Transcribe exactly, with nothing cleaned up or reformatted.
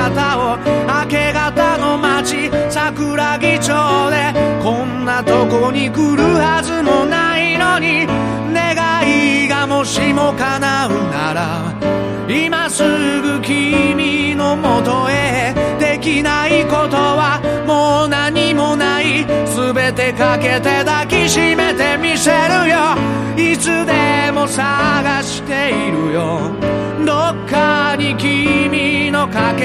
方を、明け方の街桜木町で、こんなとこに来るはずもないのに、願いがもしも叶うなら今すぐ君のもとへ。できないことはもう何もない、すべてかけて抱きしめてみせるよ。いつでも探しているよ、どっかに君のかけ